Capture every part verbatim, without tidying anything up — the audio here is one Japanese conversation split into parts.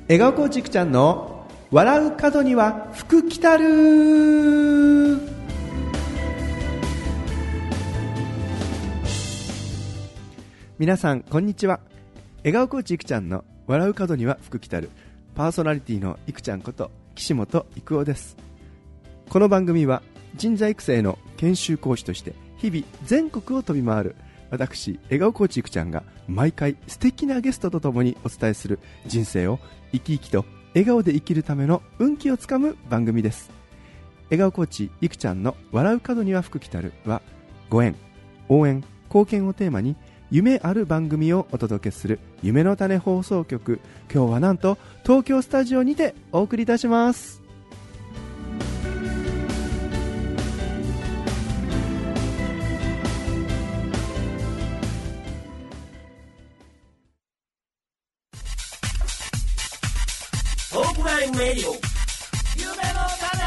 笑顔コーチいくちゃんの笑う角には福来たる。皆さんこんにちは。笑顔コーチいくちゃんの笑う角には福来たる、パーソナリティのいくちゃんこと岸本郁夫です。この番組は人材育成の研修講師として日々全国を飛び回る私笑顔コーチいくちゃんが毎回素敵なゲストとともにお伝えする人生を生き生きと笑顔で生きるための運気をつかむ番組です。笑顔コーチいくちゃんの笑う角には福来たるは、ご縁、応援、貢献をテーマに夢ある番組をお届けする夢の種放送局。今日はなんと東京スタジオにてお送りいたします。 トークラインレディオ夢の種。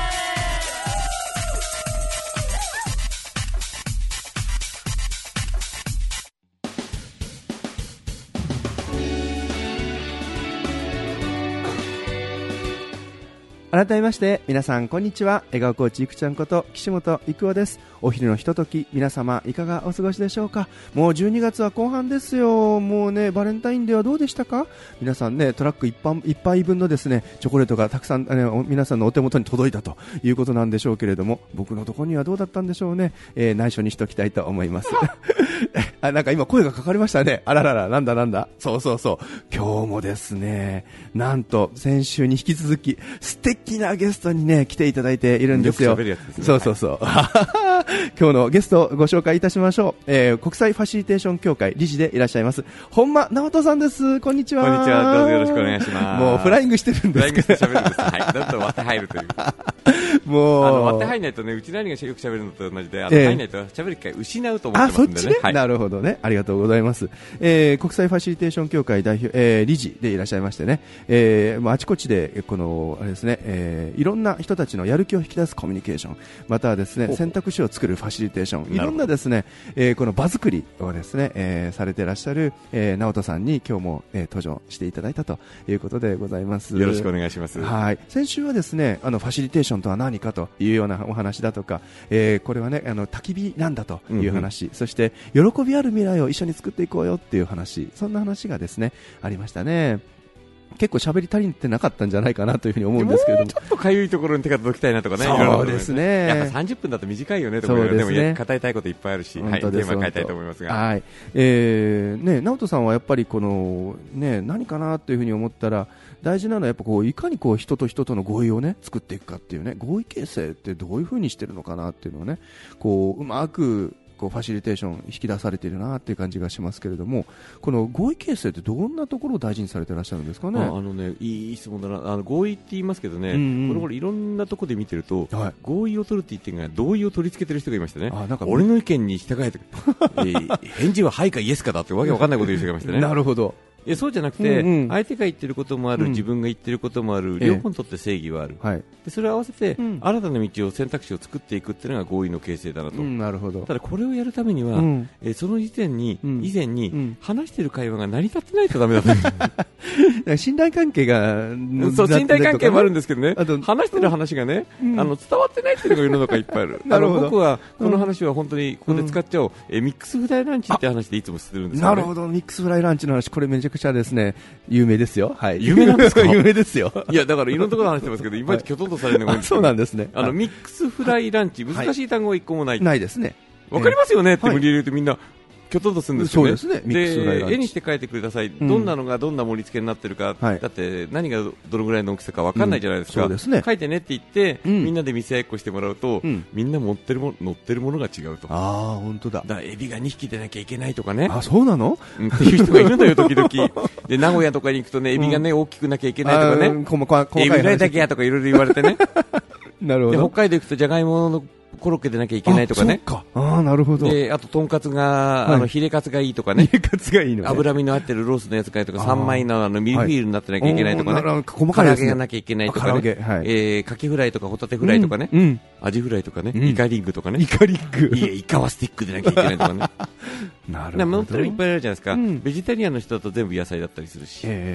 改めまして皆さんこんにちは。笑顔コーチいくちゃんこと岸本郁夫です。お昼のひととき、皆様いかがお過ごしでしょうか。もうじゅうにがつは後半ですよ。もうね、バレンタインデーはどうでしたか。皆さんね、トラックいっぱいいっぱい分のですねチョコレートがたくさん、ね、皆さんのお手元に届いたということなんでしょうけれども、僕のところにはどうだったんでしょうね。えー、内緒にしておきたいと思いますあ、なんか今声がかかりましたね。あららら、なんだなんだ。そうそうそう、今日もですね、なんと先週に引き続き素敵なゲストにね来ていただいているんですよ。 よく喋るやつですね。 そうそうそう、はい、今日のゲストをご紹介いたしましょう。えー、国際ファシリテーション協会理事でいらっしゃいます本間直人さんです。こんにちは。 こんにちは、どうぞよろしくお願いします。 もうフライングしてるんですか。 フライングして喋るんです。はい、どんどん割って入るというもうあの割って入らないとね、うちの兄がよく喋るのと同じで、あの、えー、入らないと喋る機会失うと思ってますんでね。 あ、そっちね、はい、なるほどね、ありがとうございます。えー、国際ファシリテーション協会代表、えー、理事でいらっしゃいましてね、えー、あちこちでこのあれですね、えー、いろんな人たちのやる気を引き出すコミュニケーション、またはですね選択肢を作るファシリテーション、いろんなですね、えー、この場作りをですね、えー、されていらっしゃる、えー、直人さんに今日も、えー、登場していただいたということでございます。 よろしくお願いします。 はい、先週はですね、あのファシリテーションとは何かというようなお話だとか、えー、これはね、あの焚き火なんだという話、うんうん、そして喜びある未来を一緒に作っていこうよっていう話、そんな話がですねありましたね。結構喋り足りてなかったんじゃないかなというふうに思うんですけれども、 もうちょっとかゆいところに手が届きたいなとかね。 そうですね、 やっぱさんじゅっぷんだと短いよねとか、ね、でも語りたいこといっぱいあるし、はい、テーマ変えたいと思いますが、 はい、えーね、直人さんはやっぱりこの、ね、何かなというふうに思ったら、大事なのはやっぱこういかにこう人と人との合意をね作っていくかっていうね、合意形成ってどういうふうにしてるのかなっていうのをね、こううまくこうファシリテーション引き出されているなっていう感じがしますけれども、この合意形成ってどんなところを大事にされていらっしゃるんですかね。 ああのね、いい質問だな。あの合意って言いますけどね、うんうん、これこれいろんなところで見てると、はい、合意を取るって言ってるが同意を取り付けてる人がいましたね。あ、なんか俺の意見に従えて、えー、返事ははいかイエスかだってわけわかんないこと言う人がいましたね。 なるほど。 いやそうじゃなくて、うんうん、相手が言ってることもある、うん、自分が言ってることもある、両方にとって正義はある、はい、でそれを合わせて、うん、新たな道を選択肢を作っていくっていうのが合意の形成だなと、うん、なるほど。ただこれをやるためには、うん、えー、その時点に、うん、以前に、うん、話している会話が成り立ってないとダメだと信頼関係がそう信頼関係もあるんですけどね、話してる話がね、うん、あの伝わってないっていうのが世の中いっぱいあるなるほど。僕はこの話は本当にここで使っちゃおう、うん、えー、ミックスフライランチって話でいつもしてるんですよね。 なるほど、ミックスフライランチの話、これめちゃくちゃですね有名ですよ。はい、 有名なんですか有名ですよ。 いやだからいろんなところで話してますけど、いまいちきょとんとされるのが多いんですけど、 そうなんですね。 あのミックスフライランチ、難しい単語はいっこもない、 ないですね。 わかりますよね、えー、って無理やり言うとみんなきょとんとするんですよね。 そうですね。 で絵にして書いてください、うん、どんなのがどんな盛り付けになってるか、はい、だって何がどのぐらいの大きさかわかんないじゃないですか、うん、そうですね。書いてねって言って、うん、みんなで見せ合いっこしてもらうと、うん、みんな持ってるも乗ってるものが違うと。 ああ本当だ。 だからエビがにひきでなきゃいけないとかね。 あ、そうなの、 うん、っていう人がいるのよ時々で名古屋とかに行くとね、エビがね、うん、大きくなきゃいけないとかね、エビぐらいだけやとかいろいろ言われてねなるほど。 で北海道行くとじゃがいものコロッケでなきゃいけないとかね。 あ、そっか。ああ、なるほど。 で、あととんかつが、はい、あのヒレカツがいいとかね。 ヒレカツがいいのね。 脂身の合ってるロースのやつがいいとか、三枚のあのミルフィーユになってなきゃいけないとかね。 はい、細かいですね。唐揚げがなきゃいけないとかね。 唐揚げ、はい、 えー、カキフライとかホタテフライとかね。うんうん、アジフライとかね、うん。イカリングとかね。 イカリング。 いや、イカはスティックでなきゃいけないとかね。 なるほど。 乗ってるいっぱいあるじゃないですか、うん。ベジタリアンの人だと全部野菜だったりするし。えー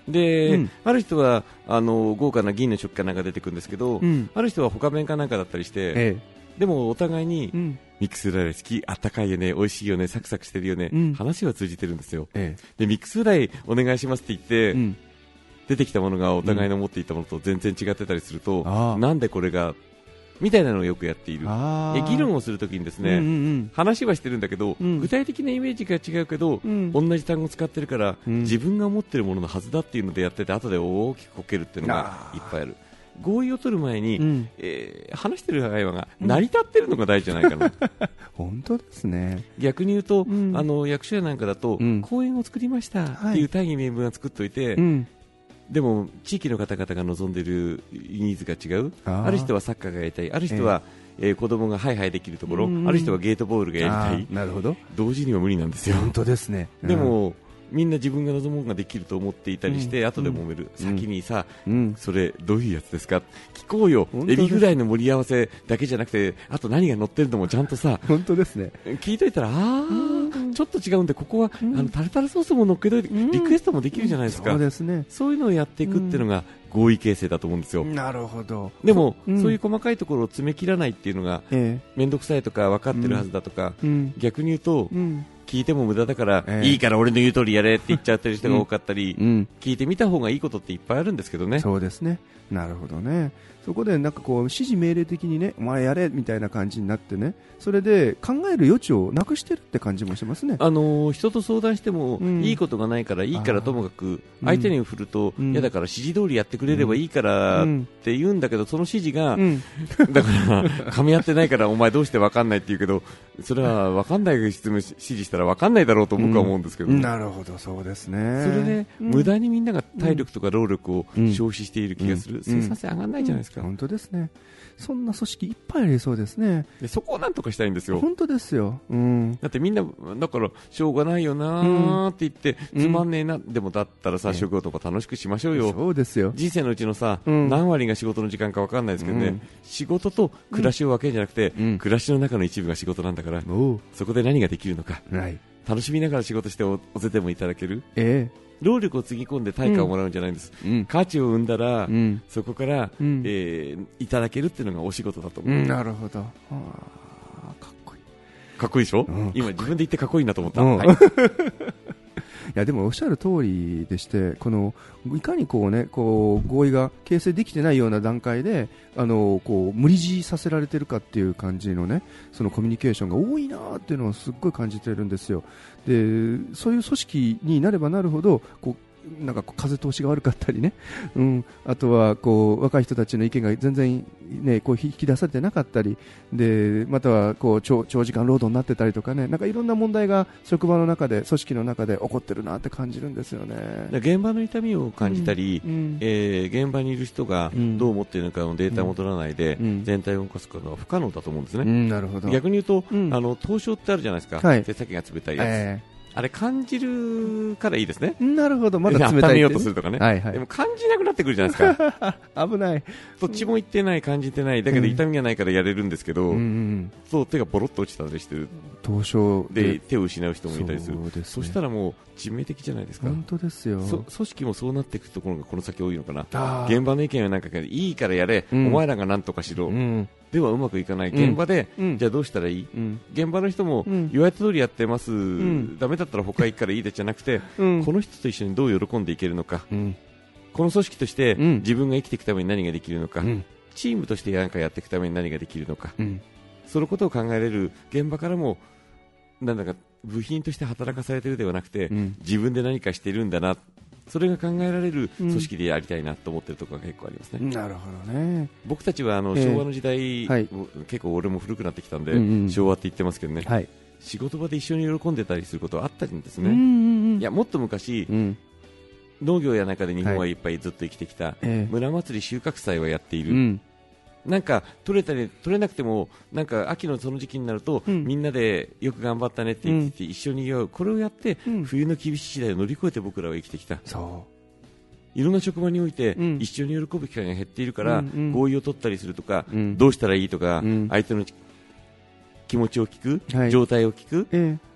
で、うん、ある人はあの豪華な銀の食器かなんか出てくるんですけど、うん、ある人は他弁かなんかだったりして、ええ、でもお互いに、うん、ミックスフライ好き、あったかいよね、美味しいよね、サクサクしてるよね、うん、話は通じてるんですよ、ええ、でミックスフライお願いしますって言って、うん、出てきたものがお互いの持っていたものと全然違ってたりすると、うん、なんでこれがみたいなのをよくやっている。え議論をするときにですね、うんうんうん、話はしてるんだけど、うん、具体的なイメージが違うけど、うん、同じ単語を使ってるから、うん、自分が思ってるもののはずだっていうのでやってて後で大きくこけるっていうのがいっぱいある。合意を取る前に、うん、えー、話してる会話が成り立ってるのが大事じゃないかな、うん、 本当ですね。 逆に言うと、うん、あの役所やなんかだと、うん、公園を作りましたっていう大義名分が作っておいて、はい、でも地域の方々が望んでいるニーズが違う。 あ, ある人はサッカーがやりたい、ある人は、えーえー、子供がハイハイできるところ、うんうん、ある人はゲートボールがやりたい。 なるほど。 同時には無理なんですよ。 本当ですね、 うん、でもみんな自分が望むものができると思っていたりして、うん、後で揉める、うん、先にさ、うん、それどういうやつですか聞こうよ。エビフライの盛り合わせだけじゃなくて、あと何が乗ってるのもちゃんとさ、 本当ですね、 聞いといたら、あー、ちょっと違うんでここは、うん、あのタルタルソースも乗っけといて、うん、リクエストもできるじゃないですか、 そうですね、 そういうのをやっていくっていうのが合意形成だと思うんですよ。 なるほど。 でも、うん、そういう細かいところを詰め切らないっていうのが、ええ、面倒くさいとか分かってるはずだとか、うん、逆に言うと、うん、聞いても無駄だから、ええ、いいから俺の言う通りやれって言っちゃってる人が多かったり、うんうん、聞いてみた方がいいことっていっぱいあるんですけどね。 そうですね、なるほどね。そこでなんかこう指示命令的にね、お前やれみたいな感じになってね、それで考える余地をなくしてるって感じもしますね。 あのー、人と相談しても、うん、いいことがないからいいからともかく相手に振ると、うん、いやだから指示通りやってくれればいいからって言うんだけど、その指示が、うん、だから噛み合ってないからお前どうして分かんないって言うけど、それは分かんない質問指示したら分かんないだろうと僕は思うんですけど、 うん、なるほど、そうですね。 それで、無駄にみんなが体力とか労力を消費している気がする。生産性上がらないじゃないですか。 本当ですね。そんな組織いっぱいありそうですね。 でそこをなんとかしたいんですよ。 本当ですよ、うん、 だってみんなだからしょうがないよなーって言って、うん、つまんねえな、でもだったらさ、仕事も楽しくしましょうよ。 そうですよ。 人生のうちのさ、うん、何割が仕事の時間か分かんないですけどね、うん、仕事と暮らしを分けるんじゃなくて、うん、暮らしの中の一部が仕事なんだから、うん、そこで何ができるのか、はい、楽しみながら仕事して お, おぜてもいただける、えー労力をつぎ込んで対価をもらうんじゃないんです、うん、価値を生んだら、うん、そこから、うん、えー、いただけるっていうのがお仕事だと思う、うん、 なるほど。あ、かっこいい。 かっこいいでしょ、うん、今自分で言ってかっこいいなと思った、 うん、 はい、 いやでもおっしゃる通りでして、このいかにこう、ね、こう合意が形成できてないような段階であのこう無理強いさせられているかっていう感じの、ね、そのコミュニケーションが多いなっていうのをすっごい感じているんですよ。でそういう組織になればなるほどこうなんかこう風通しが悪かったりね、うん、あとはこう若い人たちの意見が全然、ね、こう引き出されてなかったりで、またはこう 長, 長時間労働になってたりとかね、なんかいろんな問題が職場の中で組織の中で起こってるなって感じるんですよね。 現場の痛みを感じたり、うんうん、えー、現場にいる人がどう思っているのかのデータを取らないで、うん、全体を動かすことは不可能だと思うんですね、うん、なるほど。逆に言うと、うん、あの凍傷ってあるじゃないですか、はい、手先が冷たいやつ、えーあれ感じるからいいですね。 なるほど、まだ冷たい、 温めようとするとかね、はいはい、でも感じなくなってくるじゃないですか危ない。 どっちも言ってない、感じてない、だけど痛みがないからやれるんですけど、うんうん、そう手がボロッと落ちたりしてる、 凍傷で, で手を失う人もいたりする。 そうですね、そしたらもう致命的じゃないですか。 本当ですよ。 組織もそうなっていくところがこの先多いのかな。現場の意見はなんかいいからやれ、うん、お前らが何とかしろ、うん、ではうまくいかない。現場で、うん、じゃあどうしたらいい、うん、現場の人も言われた通りやってます、うん、ダメだったら他行くからいいでじゃなくて、うん、この人と一緒にどう喜んでいけるのか、うん、この組織として自分が生きていくために何ができるのか、うん、チームとして何かやっていくために何ができるのか、うん、そのことを考えれる現場からもなんだか部品として働かされているではなくて、うん、自分で何かしているんだな、それが考えられる組織でやりたいなと思っているところが結構ありますね、うん、なるほどね。僕たちはあの、えー、昭和の時代、はい、結構俺も古くなってきたんで、うんうん、昭和って言ってますけどね、はい、仕事場で一緒に喜んでたりすることはあったんですね、うんうんうん、いやもっと昔、うん、農業や中で日本はいっぱいずっと生きてきた、はい、村祭り収穫祭はやっている、うん、なんか取れたり取れなくてもなんか秋のその時期になると、うん、みんなでよく頑張ったねって言って一緒に祝う、これをやって、うん、冬の厳しい時代を乗り越えて僕らは生きてきた。そういろんな職場において、うん、一緒に喜ぶ機会が減っているから、うんうん、合意を取ったりするとか、うん、どうしたらいいとか、うん、相手の気持ちを聞く、はい、状態を聞く、ええ、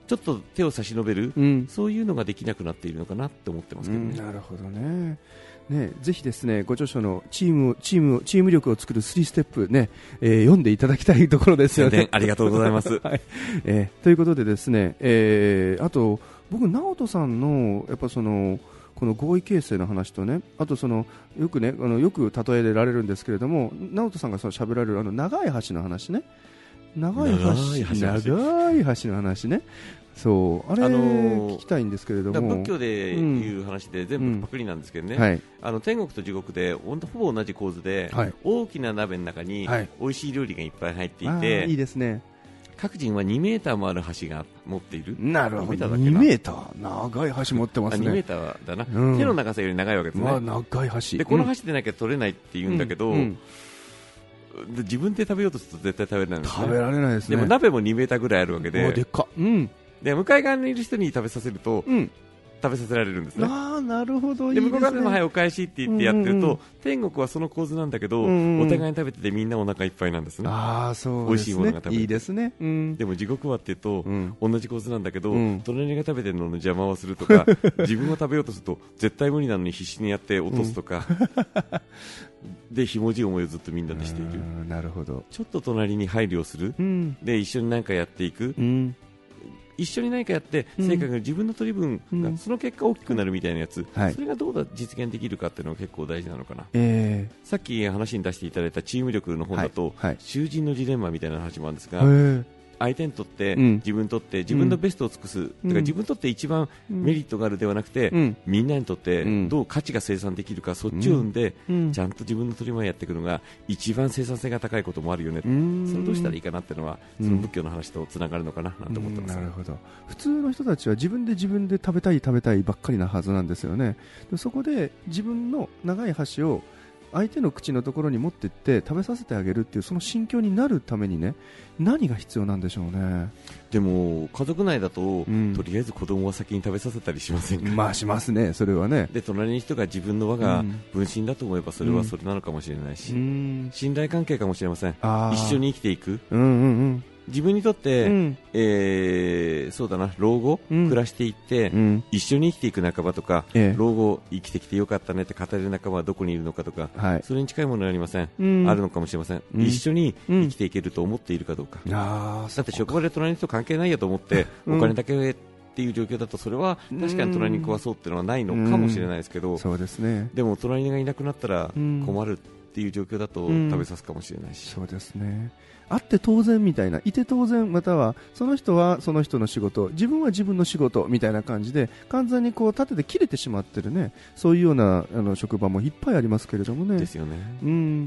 ちょっと手を差し伸べる、うん、そういうのができなくなっているのかなって思ってますけどね。 うん、なるほどね。ね、ぜひですね、ご著書のチーム、チーム、チーム力を作るスリーステップね、えー、読んでいただきたいところですよね。 ありがとうございます。 はい、えー、ということでですね、えー、あと僕直人さんのやっぱそのこの合意形成の話とね、あとそのよくね、あのよく例えられるんですけれども、直人さんがその喋られるあの長い橋の話ね、長い橋、長い橋、長い橋の話ね。そうあれ、あのー、聞きたいんですけれども、 仏教でいう話で全部パクリなんですけどね、うんはい、あの天国と地獄でほぼ同じ構図で、はい、大きな鍋の中に美味しい料理がいっぱい入っていて、はい、 いいですね。 各人はにメーターもある橋が持っている。 なるほど、にメーター長い橋持ってますね。 にメーターだな、うん、手の長さより長いわけですね、 まあ、長い橋でこの橋でなきゃ取れないって言うんだけど、うんうんうん、で自分で食べようとすると絶対食べられないんですね。 食べられないですね。 でも鍋もにメーターぐらいあるわけで、 でっか、うん、 で向かい側にいる人に食べさせると、うん、食べさせられるんですね。 あー、なるほど、いいですね。 で向こう側でもはいお返しって言ってやってると、うんうん、天国はその構図なんだけど、うんうん、お互いに食べててみんなお腹いっぱいなんですね。 あー、そうですね、 美味しいものが食べていいですね、うん、 でも地獄はっていうと、うん、同じ構図なんだけど、うん、隣が食べてるのの邪魔をするとか自分が食べようとすると絶対無理なのに必死にやって落とすとか、うん、でひもじい思いをずっとみんなでしている。 なるほど。 ちょっと隣に配慮をする、うん、で一緒に何かやっていく、うん、一緒に何かやって成果が自分の取り分がその結果大きくなるみたいなやつ、うん、それがどうだ実現できるかっていうのが結構大事なのかな、えー、さっき話に出していただいたチーム力の本だと、はいはい、囚人のジレンマみたいな話もあるんですが、相手にとって、うん、自分にとって自分のベストを尽くす、うん、だから自分にとって一番メリットがあるではなくて、うん、みんなにとってどう価値が生産できるか、そっちを生んで、うん、ちゃんと自分の取り前やっていくのが一番生産性が高いこともあるよね、うん、それをどうしたらいいかなっていうのは、その仏教の話とつながるのかななんて思ってます、ね、 なるほど。普通の人たちは自分で自分で食べたい食べたいばっかりなはずなんですよね。でそこで自分の長い箸を相手の口のところに持っていって食べさせてあげるっていうその心境になるためにね、何が必要なんでしょうね。 でも家族内だと、うん、とりあえず子供は先に食べさせたりしませんか。 まあしますね、それはね。 で隣の人が自分の輪が分身だと思えばそれはそれなのかもしれないし、うん、信頼関係かもしれません。一緒に生きていく、うんうんうん、自分にとって、うんえー、そうだな老後、うん、暮らしていって、うん、一緒に生きていく仲間とか、ええ、老後生きてきてよかったねって語れる仲間はどこにいるのかとか、はい、それに近いものはありません、うん、あるのかもしれません、うん、一緒に生きていけると思っているかどうか、うん、だって職場で隣の人関係ないやと思って、うん、お金だけっていう状況だとそれは確かに隣に壊そうっていうのはないのかもしれないですけど、うん、 そうですね、 でも隣がいなくなったら困るっていう状況だと食べさすかもしれないし、 うん、そうですね、あって当然みたいな、いて当然、またはその人はその人の仕事、自分は自分の仕事みたいな感じで完全にこう縦で切れてしまってるね、そういうようなあの職場もいっぱいありますけれどもね。 ですよね。 うん、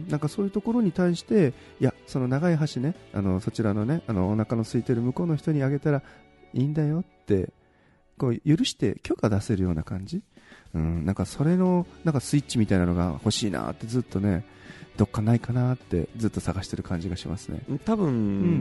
なんかそういうところに対して、いやその長い箸ね、あのそちらのね、あのお腹の空いてる向こうの人にあげたらいいんだよってこう許して許可出せるような感じ、うん、なんかそれのなんかスイッチみたいなのが欲しいなってずっとね、どっかないかなってずっと探してる感じがしますね。 多分、うん、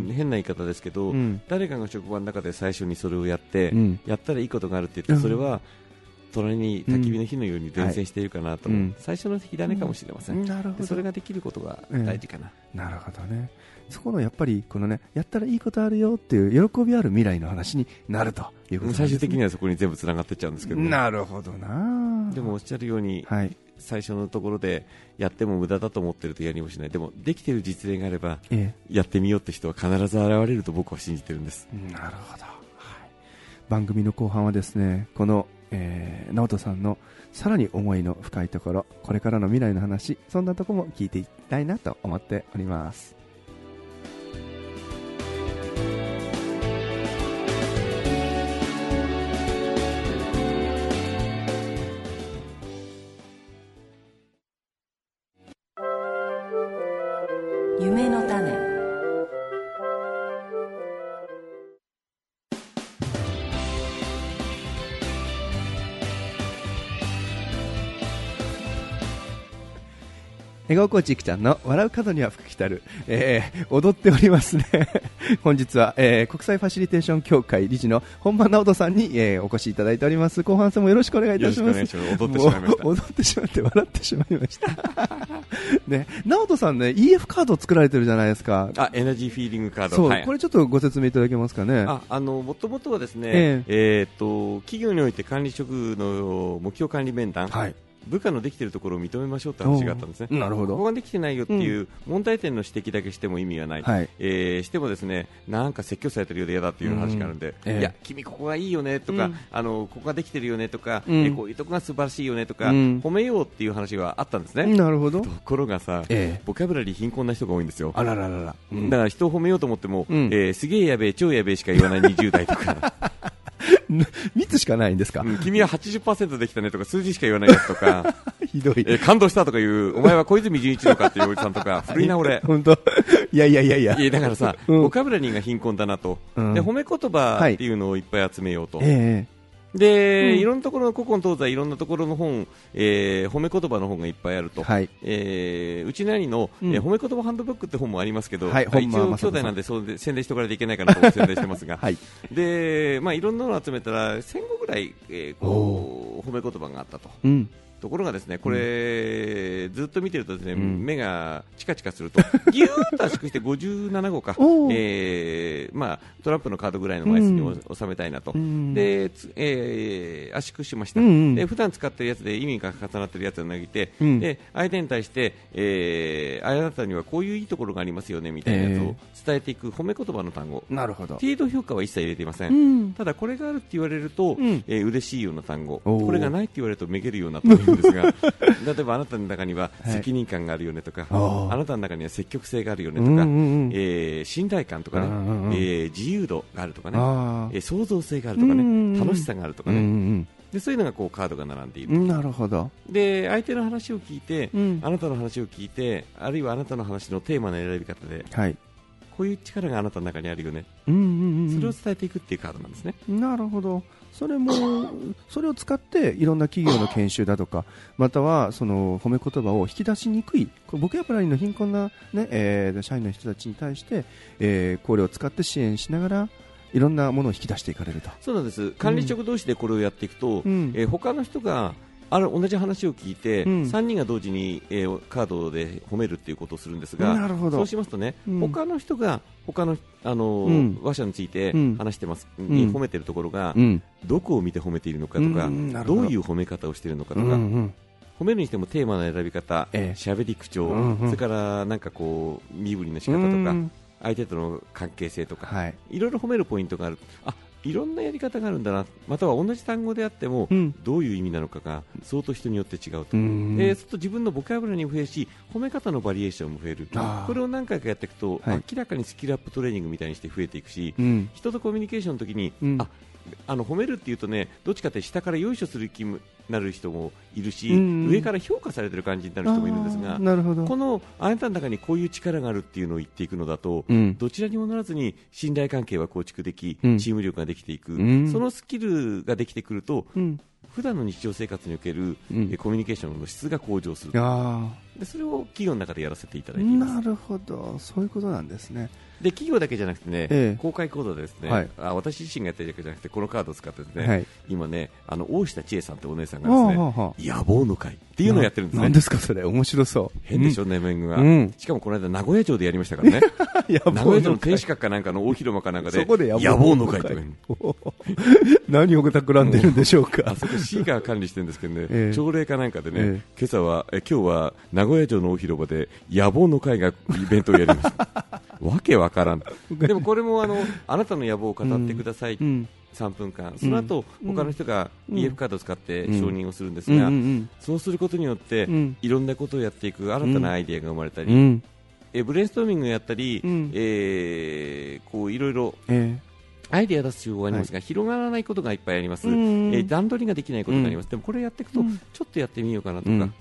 変な言い方ですけど、うん、誰かが職場の中で最初にそれをやって、うん、やったらいいことがあるって言って、それは隣に焚き火の火のように伝染しているかなと、はい、最初の火種かもしれません、うん、なるほど。それができることが大事かな、 えー、なるほどね。そこのやっぱりこのね、やったらいいことあるよっていう喜びある未来の話になるということですね。 最終的にはそこに全部つながっていっちゃうんですけど、ね、 なるほどな。 でもおっしゃるように、はい、最初のところでやっても無駄だと思ってるとやりもしない。でもできている実例があれば、ええ、やってみようって人は必ず現れると僕は信じてるんです。 なるほど、はい、番組の後半はですね、この、えー、直人さんのさらに思いの深いところ、これからの未来の話、そんなところも聞いていきたいなと思っております。 夢の種。 笑顔コーチいくちゃんの笑う角には福来たる、えー、踊っておりますね本日は、えー、国際ファシリテーション協会理事の本間直人さんに、えー、お越しいただいております。後半戦もよろしくお願いいたします。 よろしくお願いします。踊ってしまいました。 踊ってしまって笑ってしまいましたね、直人さんね イーエフ カードを作られてるじゃないですか。 あ、エナジーフィーリングカード。 そう、 はい、 これちょっとご説明いただけますかね。 あ、あのもともとはですね、 えーえー、と企業において管理職の目標管理面談、はい、部下のできているところを認めましょうという話があったんですね。 なるほど。 ここができてないよっていう問題点の指摘だけしても意味がない、はい、えー、してもですね、なんか説教されてるようで嫌だっていう話があるんで、うんえー、いや君ここがいいよねとか、うん、あのここができてるよねとか、うん、えー、こういうとこが素晴らしいよねとか、うん、褒めようっていう話があったんですね。 なるほど。 ところがさ、えー、ボキャブラリー貧困な人が多いんですよ。 あらららら、 うん、だから人を褒めようと思っても、うん、えー、すげえやべえ超やべえしか言わないにじゅう代とかみっつしかないんですか、 うん、君は はちじゅっパーセント できたねとか数字しか言わないやつとかひどい、 えー、感動したとかいうお前は小泉純一郎かっていうおじさんとか古いな俺本当いやいやいやいやいやだからさ、うん、ボキャブラリーが貧困だなと、うん、で褒め言葉っていうのをいっぱい集めようと、はい、えーで、うん、いろんなところの古今東西いろんなところの本、えー、褒め言葉の本がいっぱいあると、はい、えー、うちの兄の、うん、えー、褒め言葉ハンドブックって本もありますけど、はい、一応兄弟なんでそうで宣伝しておかないといけないかなと思って宣伝してますが、はい、で、まあ、いろんなのを集めたらせんごぐらい、えー、こう褒め言葉があったと。うん、ところがですねこれ、うん、ずっと見てるとですね、うん、目がチカチカするとギューッと圧縮してごじゅうななごうか、えーまあ、トランプのカードぐらいの枚数に収めたいなと、うん、で、えー、圧縮しました、うんうん、で普段使ってるやつで意味が重なってるやつを投げて、うん、で相手に対して、えー、あなたにはこういういいところがありますよねみたいなやつを伝えていく褒め言葉の単語。なるほど。程度評価は一切入れていません、うん、ただこれがあるって言われると、うん、えー、嬉しいような単語、これがないって言われるとめげるような単語ですが例えばあなたの中には責任感があるよねとか、はい、あなたの中には積極性があるよねとか、うんうんうん、えー、信頼感とかね、うんうん、えー、自由度があるとかね、えー、創造性があるとかね、うんうん、楽しさがあるとかね、うんうん、でそういうのがこうカードが並んでいる。 なるほど。で相手の話を聞いて、うん、あなたの話を聞いて、あるいはあなたの話のテーマの選び方で、はい、こういう力があなたの中にあるよね、うんうんうん、それを伝えていくっていうカードなんですね。 なるほど。それもそれを使っていろんな企業の研修だとか、またはその褒め言葉を引き出しにくいボキャブラリーの貧困な、ねえー、社員の人たちに対して、えー、これを使って支援しながらいろんなものを引き出していかれると。 そうなんです。管理職同士でこれをやっていくと、うん、えー、他の人がある同じ話を聞いて、うん、さんにんが同時に、えー、カードで褒めるということをするんですが、なるほど。そうしますとね、うん、他の人が他の、あのーうん、話者について話してます、うん、に褒めているところが、うん、どこを見て褒めているのかとか、うん、どういう褒め方をしているのかとか、うんうん、褒めるにしてもテーマの選び方、喋、ええ、り口調、うんうん、それからなんかこう身振りの仕方とか、うん、相手との関係性とか、はい、いろいろ褒めるポイントがある。あ、いろんなやり方があるんだな、または同じ単語であっても、うん、どういう意味なのかが相当人によって違うと、うん、えー、そうすると自分のボキャブラリーも増えるし、褒め方のバリエーションも増える。これを何回かやっていくと、はい、明らかにスキルアップトレーニングみたいにして増えていくし、うん、人とコミュニケーションの時に、うん、ああの褒めるっていうとね、どっちかって下からよいしょする気になる人もいるし、うん、上から評価されてる感じになる人もいるんですが、なるほど。このあなたの中にこういう力があるっていうのを言っていくのだと、うん、どちらにもならずに信頼関係は構築でき、うん、チーム力ができていく、うん、そのスキルができてくると、うん、普段の日常生活における、うん、コミュニケーションの質が向上する。あでそれを企業の中でやらせていただいています。 なるほど、そういうことなんですね。 で企業だけじゃなくてね、ええ、公開講座でですね、はい、あ私自身がやってるだけじゃなくてこのカードを使ってですね、はい、今ねあの大下千恵さんってお姉さんがですね、はあはあ、野望の会っていうのをやってるんですね。 何ですかそれ、面白そう。 変でしょ、ネーミングが、うん、しかもこの間名古屋城でやりましたからね名古屋城の天守閣かなんかの大広間かなんかでそこで野望の会とか何を企んでるんでしょうか。 あそこ市が管理してるんですけどね、ええ、朝礼かなんかでね、ええ、今朝はえ今日は名古屋城の大広場で野望の会がイベントをやりますわけわからん。でもこれもあのあなたの野望を語ってください、うん、さんぷんかん、その後、うん、他の人が イーエフ カードを使って承認をするんですが、うん、そうすることによって、うん、いろんなことをやっていく新たなアイデアが生まれたり、うん、えブレインストーミングをやったり、うん、えー、こういろいろ、えーアイデア出す必要がありますが、はい、広がらないことがいっぱいあります、えー、段取りができないことがあります、うん、でもこれやっていくと、うん、ちょっとやってみようかなとか、うん、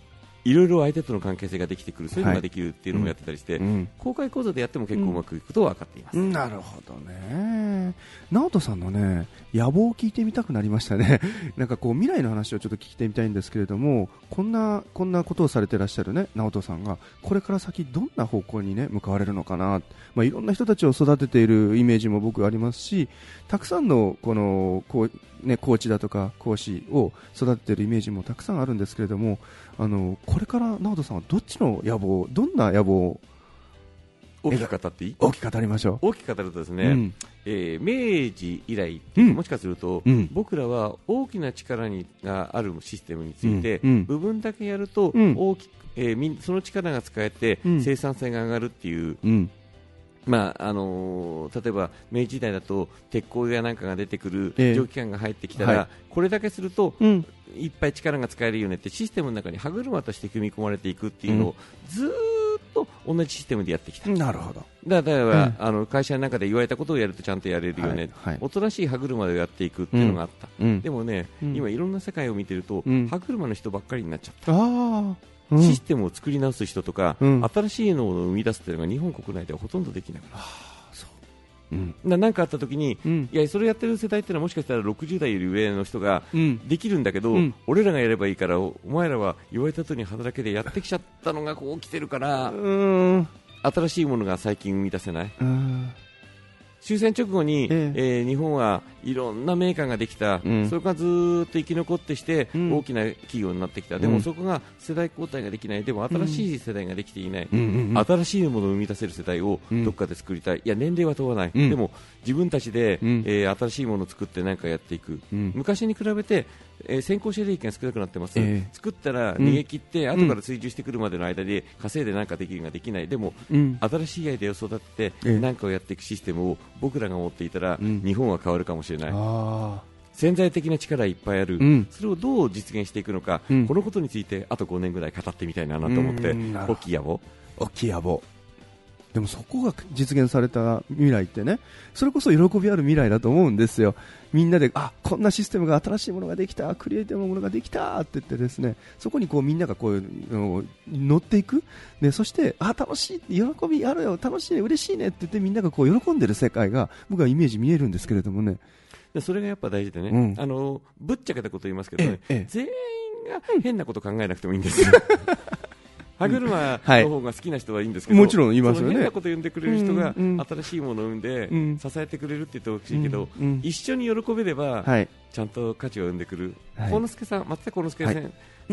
いろいろ相手との関係性ができてくる、そういうのができるっていうのもやってたりして、はいうん、公開講座でやっても結構うまくいくことは分かっています、 うん、なるほどね。直人さんのね野望を聞いてみたくなりましたねなんかこう未来の話をちょっと聞いてみたいんですけれども、こんなこんなことをされていらっしゃるね直人さんがこれから先どんな方向にね向かわれるのかな、まあ、いろんな人たちを育てているイメージも僕ありますし、たくさんのこのこう、ね、コーチだとか講師を育てているイメージもたくさんあるんですけれども、あのこれから直人さんはどっちの野望、どんな野望を大きく語っていい？ 大きく語りましょう。 大きく語るとですね、うん、えー、明治以来、うん、もしかすると、うん、僕らは大きな力にがあるシステムについて、うん、部分だけやると大きく、えー、その力が使えて生産性が上がるっていう、まああのー、例えば明治時代だと鉄鋼やなんかが出てくる蒸気機関が入ってきたら、えーはい、これだけすると、うん、いっぱい力が使えるよねってシステムの中に歯車として組み込まれていくっていうのを、うん、ずーっと同じシステムでやってきた。 なるほど。 だから、うん、あの会社の中で言われたことをやるとちゃんとやれるよね、はいはい、おとなしい歯車でやっていくっていうのがあった、うん、でもね、うん、今いろんな世界を見てると、うん、歯車の人ばっかりになっちゃった。あうん、システムを作り直す人とか、うん、新しいのを生み出すというのが日本国内ではほとんどできなくなる。うん、何かあった時に、うん、いやそれやってる世代ってのはもしかしたらろくじゅう代より上の人ができるんだけど、うん、俺らがやればいいからお前らは言われた通りに働けでやってきちゃったのがこう来てるから、うん、新しいものが最近生み出せない。うん終戦直後に、えええー、日本はいろんなメーカーができた、うん、それがずっと生き残ってして、うん、大きな企業になってきた、でもそこが世代交代ができない、でも新しい世代ができていない、うん、新しいものを生み出せる世代をどっかで作りたい、いや年齢は問わない、うん、でも自分たちで、うんえー、新しいものを作って何かやっていく、うん、昔に比べて、えー、先行者利益が少なくなってます、えー、作ったら逃げ切って、うん、後から追従してくるまでの間で稼いで何かできるができない、でも、うん、新しいアイデアを育てて、えー、何かをやっていくシステムを僕らが持っていたら、うん、日本は変わるかもしれない。あ潜在的な力いっぱいある、うん、それをどう実現していくのか、うん、このことについてあとごねんぐらい語ってみたいなと思って、大きい野望大きい野望でもそこが実現された未来ってね、それこそ喜びある未来だと思うんですよ。みんなであこんなシステムが新しいものができた、クリエイティブなものができたって言ってですね、そこにこうみんながこう乗っていく、でそしてあ楽しい、喜びあるよ、楽しいね、嬉しいねって言ってみんながこう喜んでる世界が僕はイメージ見えるんですけれどもね。 でそれがやっぱ大事でね、うん、あのぶっちゃけたこと言いますけどね、ええ、全員が変なこと考えなくてもいいんですよ。歯車の方が好きな人はいいんですけど、 もちろん言いますよね。 変なこと言ってくれる人が新しいものを生んで支えてくれるって言ってほしいけど、うんうん、一緒に喜べれば、はい、ちゃんと価値を生んでくる。はい、幸之助さん、松田幸之助さん、はい、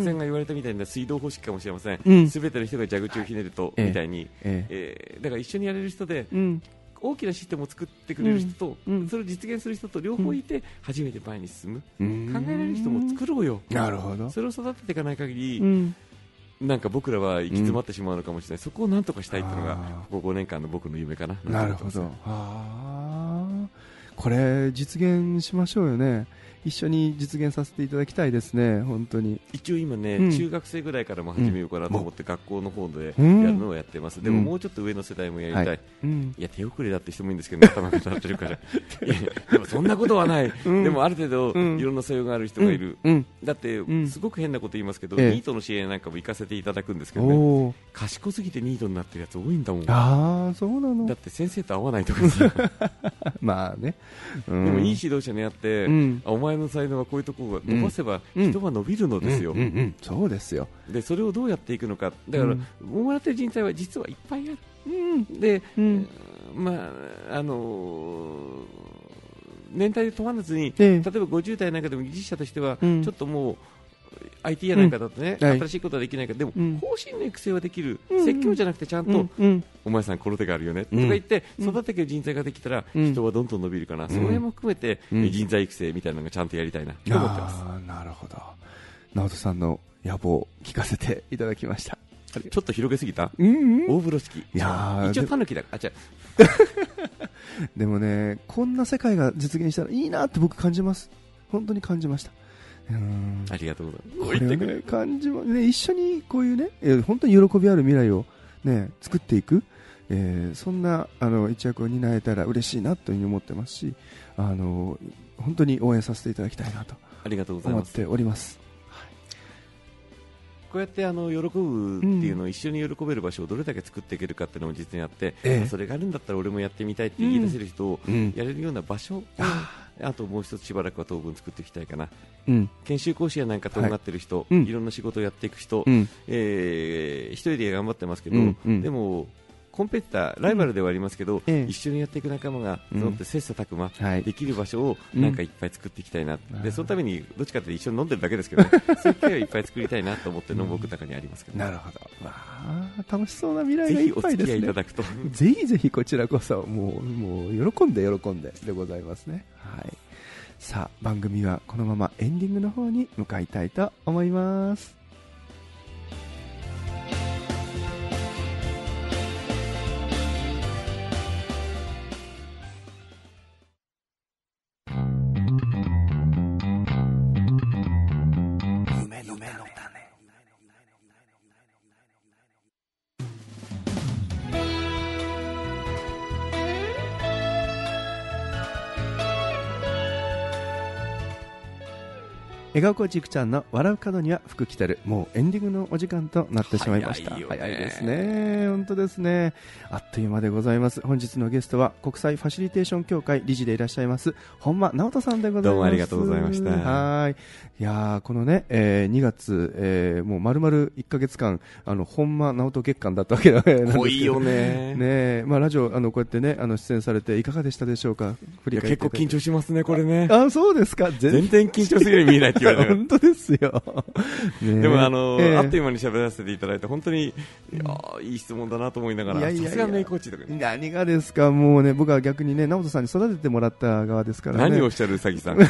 が言われたみたいな水道方式かもしれません。すべ、うん、ての人が蛇口をひねると、はい、みたいに、えええー、だから一緒にやれる人で、うん、大きなシステムを作ってくれる人と、うん、それを実現する人と両方いて初めて前に進む、うん、考えられる人も作ろうよ。 なるほど。 それを育てていかない限り、うんなんか僕らは行き詰まってしまうのかもしれない、うん、そこをなんとかしたいというのがここごねんかんの僕の夢かな。 なるほど。あこれ実現しましょうよね。一緒に実現させていただきたいですね。本当に一応今ね、うん、中学生ぐらいからも始めようかなと思って学校の方でやるのをやってます、うん、でももうちょっと上の世代もやりたい、はいうん、いや手遅れだって人もいいんですけど、ね、頭が立ってるからいやでもそんなことはない、うん、でもある程度、うん、いろんな素養がある人がいる、うん、だってすごく変なこと言いますけど、ニートの支援なんかも行かせていただくんですけどね、賢すぎてニートになってるやつ多いんだもん。 あそうなの。 だって先生と合わないとかさまあね、 でもいい指導者にあって、お前の才能はこういうところが伸ばせば人は伸びるのですよ。 そうですよ。 でそれをどうやっていくのか。だから、うん、もらってる人材は実はいっぱいある、うん、で、うん、まああのー、年代で問わずに、ええ、例えばごじゅう代なんかでも技術者としては、うん、ちょっともうアイティー やなんかだとね、うん、新しいことはできないから、でも、うん、方針の育成はできる、うん、説教じゃなくてちゃんと、うん、お前さんこの手があるよね、うん、とか言って育てていく人材ができたら、うん、人はどんどん伸びるかな、うん、その辺も含めて、うん、人材育成みたいなのがちゃんとやりたいなと思ってます。 あなるほど。直人さんの野望を聞かせていただきました。 ちょっと広げすぎた、うんうん、大風呂敷。いや一応タヌキだ。あ、違うでもね、こんな世界が実現したらいいなって僕感じます。本当に感じました。 うんありがとうございます。 これを、ね、感じも、ね、一緒にこういうね、え本当に喜びある未来を、ね、作っていく、えー、そんなあの一役を担えたら嬉しいなというふうに思ってますし、あの本当に応援させていただきたいなと思っております。 こうやってあの喜ぶっていうのを、一緒に喜べる場所をどれだけ作っていけるかっていうのも実にあって、ええ、それがあるんだったら俺もやってみたいって言い出せる人をやれるような場所を、うん、あともう一つしばらくは当分作っていきたいかな、うん、研修講師やなんかとんがってる人、はい、いろんな仕事をやっていく人、うん、えー、一人で頑張ってますけど、うんうん、でもコンペティター、ライバルではありますけど、うん、一緒にやっていく仲間が募って切磋琢磨できる場所をなんかいっぱい作っていきたいな、うん、でそのためにどっちかというと一緒に飲んでるだけですけど、ね、そういう機会をいっぱい作りたいなと思ってるのも僕の中にありますけど、ね、 なるほど、まあ、楽しそうな未来がいっぱいですね。ぜひお付き合いいただくとぜひぜひこちらこそもう、もう喜んで喜んででございますね。はい、さあ番組はこのままエンディングの方に向かいたいと思います。笑顔コーチいくちゃんの笑う角には福来てる、もうエンディングのお時間となってしまいました。 早いよね。早いですね、本当ですね。あっという間でございます。本日のゲストは国際ファシリテーション協会理事でいらっしゃいます本間直人さんでございます。 どうもありがとうございました。 はい、いやーこのね、えー、にがつ、えー、もう丸々いっかげつかんあの本間直人月間だったわけなんですけど、 濃いよね。 ね、まあ、ラジオあのこうやってねあの出演されていかがでしたでしょうか。 振り返って結構緊張しますねこれね。 ああそうですか。 全然緊張するように見えないって言われて本当ですよね。 でもあの、えー、あっという間に喋らせていただいて本当にいやいい質問だなと思いながら、さすが名コーチとか、ね、 何がですか。もうね僕は逆にね直人さんに育ててもらった側ですからね。 何をおっしゃるうさぎさん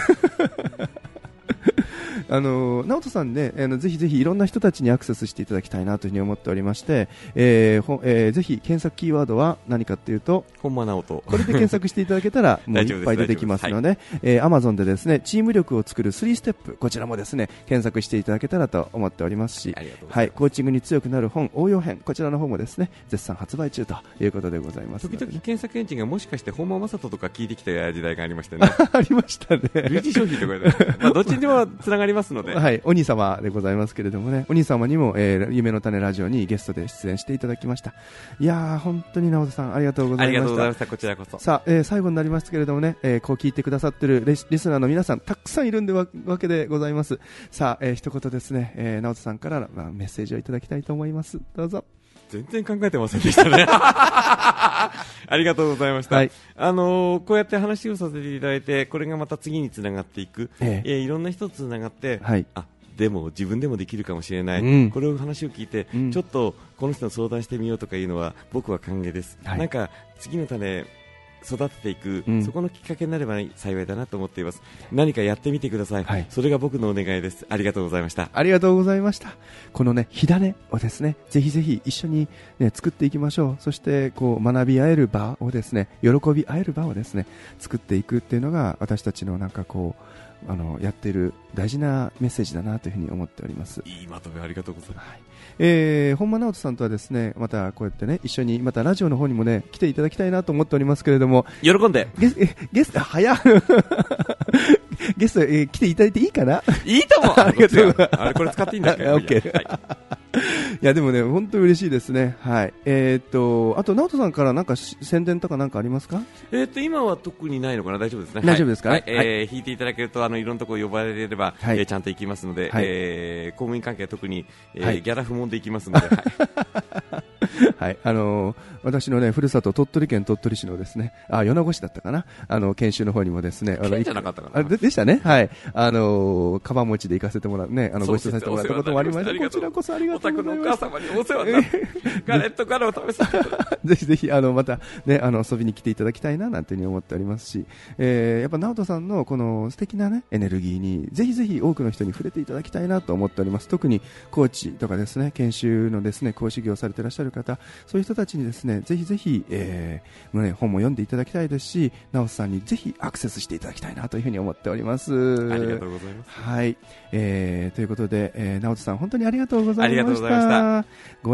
あの直人さんね、あのぜひぜひいろんな人たちにアクセスしていただきたいなというふうに思っておりまして、えーほえー、ぜひ検索キーワードは何かというと本間直人、 これで検索していただけたらもういっぱい出てきますので、はい、えー、Amazon でですねチーム力を作るスリーステップ、こちらもですね検索していただけたらと思っておりますし、はい、コーチングに強くなる本応用編、こちらの方もですね絶賛発売中ということでございます。 時々検索エンジンがもしかして本間正人とか聞いてきた時代がありましてねありましたね。 類似商品とかで、まあ、どっちにもつながりますのではい、お兄様でございますけれどもね、お兄様にも、えー、夢の種ラジオにゲストで出演していただきました。いやー本当に直人さんありがとうございました。 ありがとうございました。こちらこそ。 さあ、えー、最後になりましたけれどもね、えー、こう聞いてくださってるリス、リスナーの皆さんたくさんいるんでわけでございます。さあ、えー、一言ですね、えー、直人さんから、まあ、メッセージをいただきたいと思います。どうぞ。 全然考えてませんでしたねありがとうございました、はい、あのー、こうやって話をさせていただいてこれがまた次につながっていく、えええー、いろんな人とつながって、はい、あでも自分でもできるかもしれない、うん、これを話を聞いて、うん、ちょっとこの人に相談してみようとかいうのは僕は歓迎です、はい、なんか次の種育てていく、うん、そこのきっかけになれば幸いだなと思っています。何かやってみてください、はい、それが僕のお願いです。ありがとうございました。 ありがとうございました。このね火種をですねぜひぜひ一緒に、ね、作っていきましょう。そしてこう学び合える場をですね喜び合える場をですね作っていくっていうのが私たちのなんかこうあのやっている大事なメッセージだなというふうに思っております。 いいまとめありがとうございます、はい、 えー、本間直人さんとはですねまたこうやってね一緒にまたラジオの方にもね来ていただきたいなと思っておりますけれども、 喜んでゲスゲスト早ゲスト、えー、来ていただいていいかな。 いいと思うありがとうございます。 あれこれ使っていいんですか。 オッケー、はいいやでもね本当に嬉しいですね。はい。えー、っとあと直人さんからなんか宣伝とかなんかありますか。 えー、っと今は特にないのかな。大丈夫ですね。 大丈夫ですか。 はい。はい、えー、弾いていただけるとあのいろんなところ呼ばれれば、はい、えー、ちゃんと行きますので、はい、えー、公務員関係は特に、えーはい、ギャラ不問で行きますので。はいはい、あのー、私のねふるさと鳥取県鳥取市のですねあ米子市だったかなあの研修の方にもですねあの県じゃなかったかなで, でしたね。はい。あのー、かばん持ちで行かせてもらうねあのご一緒させてもらったこともありました。こちらこそありがとうございます。 お宅のお母様にお世話になってガレットカレーを食べさせてぜひぜひあのまたねあの遊びに来ていただきたいななんていうふうに思っておりますし、えー、やっぱ直人さんのこの素敵なねエネルギーにぜひぜひ多くの人に触れていただきたいなと思っております。特にコーチとかですね研修のですね講師業をされていらっしゃる方、そういう人たちにですねぜひぜひ、えーね、本も読んでいただきたいですし、直人さんにぜひアクセスしていただきたいなというふうに思っております。 ありがとうございます。 はい、えー、ということで、えー、直人さん本当にありがとうございました。 ありがとうございました。 ご縁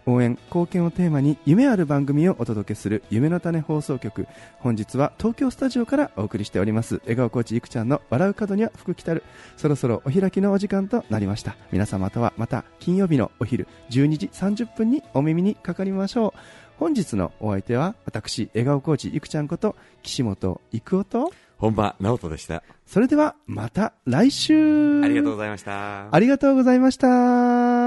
応援貢献をテーマに夢ある番組をお届けする夢の種放送局、本日は東京スタジオからお送りしております笑顔コーチいくちゃんの笑う角には福来たる。そろそろお開きのお時間となりました。皆様とはまた金曜日のお昼じゅうにじさんじゅっぷんにお耳にかかりましょう。本日のお相手は私笑顔コーチいくちゃんこと岸本育夫と本間直人でした。 それではまた来週。 ありがとうございました。 ありがとうございました。